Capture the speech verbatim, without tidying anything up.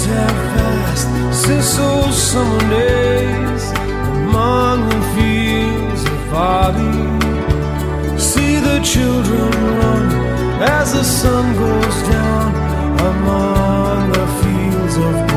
years have passed since those summer days among the fields of barley. See the children run as the sun goes down among the fields of barley.